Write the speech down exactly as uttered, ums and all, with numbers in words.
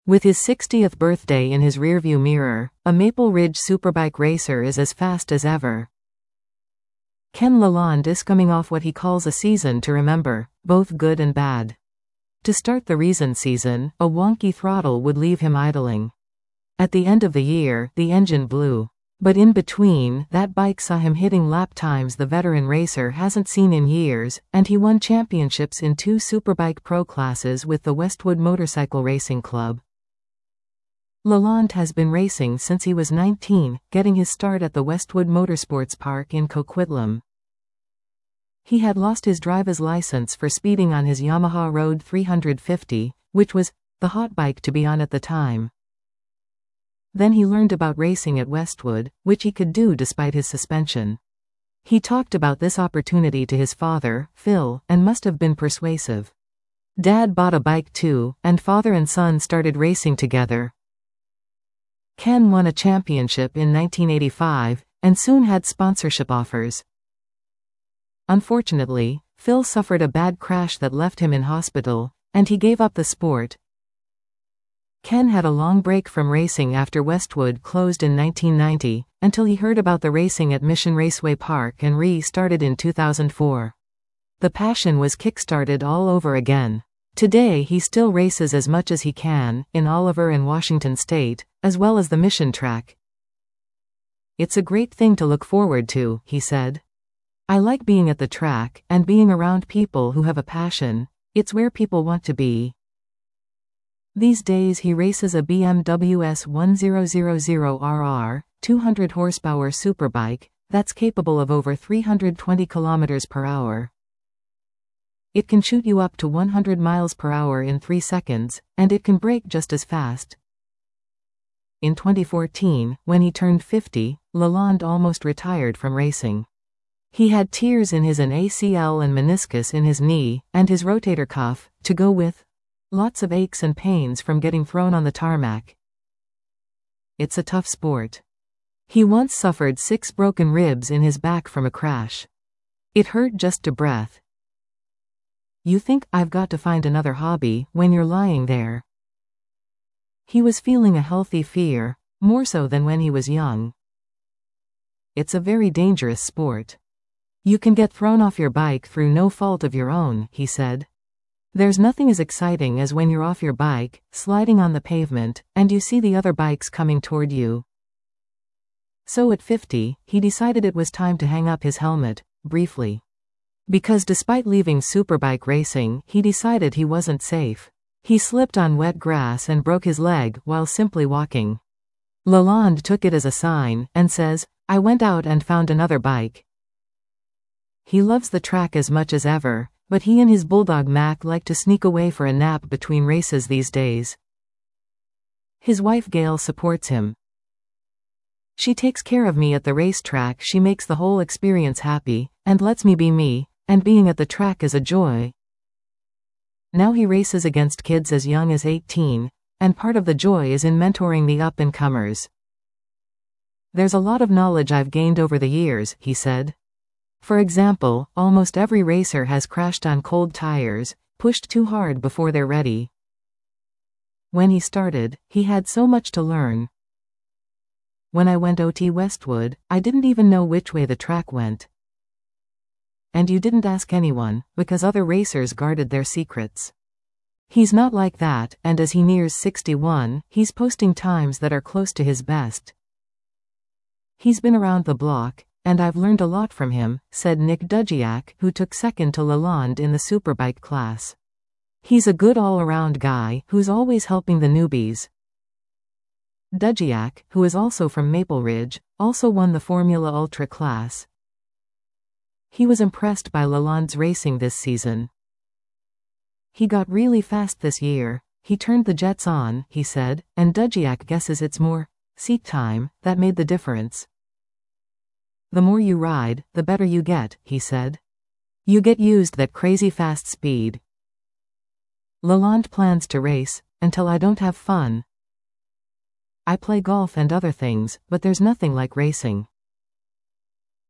With his sixtieth birthday in his rearview mirror, a Maple Ridge Superbike racer is as fast as ever. Ken Lalonde is coming off what he calls a season to remember, both good and bad. To start the recent season, a wonky throttle would leave him idling. At the end of the year, the engine blew. But in between, that bike saw him hitting lap times the veteran racer hasn't seen in years, and he won championships in two Superbike Pro classes with the Westwood Motorcycle Racing Club. Lalonde has been racing since he was nineteen, getting his start at the Westwood Motorsports Park in Coquitlam. He had lost his driver's license for speeding on his Yamaha Road three fifty, which was the hot bike to be on at the time. Then he learned about racing at Westwood, which he could do despite his suspension. He talked about this opportunity to his father, Phil, and must have been persuasive. Dad bought a bike too, and father and son started racing together. Ken won a championship in nineteen eighty-five, and soon had sponsorship offers. Unfortunately, Phil suffered a bad crash that left him in hospital, and he gave up the sport. Ken had a long break from racing after Westwood closed in nineteen ninety, until he heard about the racing at Mission Raceway Park and re-started in two thousand four. The passion was kick-started all over again. Today he still races as much as he can, in Oliver and Washington State, as well as the Mission track. "It's a great thing to look forward to," he said. "I like being at the track, and being around people who have a passion. It's where people want to be." These days he races a B M W S one thousand R R, two hundred horsepower superbike, that's capable of over three hundred twenty kilometers per hour. It can shoot you up to one hundred miles per hour in three seconds, and it can brake just as fast. In twenty fourteen, when he turned fifty, Lalonde almost retired from racing. He had tears in his A C L and meniscus in his knee, and his rotator cuff, to go with lots of aches and pains from getting thrown on the tarmac. It's a tough sport. He once suffered six broken ribs in his back from a crash. It hurt just to breath. You think, "I've got to find another hobby," when you're lying there. He was feeling a healthy fear, more so than when he was young. It's a very dangerous sport. You can get thrown off your bike through no fault of your own, he said. There's nothing as exciting as when you're off your bike, sliding on the pavement, and you see the other bikes coming toward you. So at fifty, he decided it was time to hang up his helmet, briefly. Because despite leaving superbike racing, he decided he wasn't safe. He slipped on wet grass and broke his leg while simply walking. Lalonde took it as a sign, and says, "I went out and found another bike." He loves the track as much as ever, but he and his bulldog Mac like to sneak away for a nap between races these days. His wife Gail supports him. "She takes care of me at the racetrack. She makes the whole experience happy, and lets me be me, and being at the track is a joy." Now he races against kids as young as eighteen, and part of the joy is in mentoring the up-and-comers. "There's a lot of knowledge I've gained over the years," he said. For example, almost every racer has crashed on cold tires, pushed too hard before they're ready. When he started, he had so much to learn. "When I went O T Westwood, I didn't even know which way the track went." And you didn't ask anyone, because other racers guarded their secrets. He's not like that, and as he nears sixty-one, he's posting times that are close to his best. "He's been around the block, and I've learned a lot from him," said Nick Dudziak, who took second to Lalonde in the superbike class. "He's a good all-around guy, who's always helping the newbies." Dudziak, who is also from Maple Ridge, also won the Formula Ultra class. He was impressed by Lalonde's racing this season. "He got really fast this year. He turned the jets on," he said, and Dudziak guesses it's more seat time that made the difference. "The more you ride, the better you get," he said. "You get used that crazy fast speed." Lalonde plans to race, "until I don't have fun. I play golf and other things, but there's nothing like racing."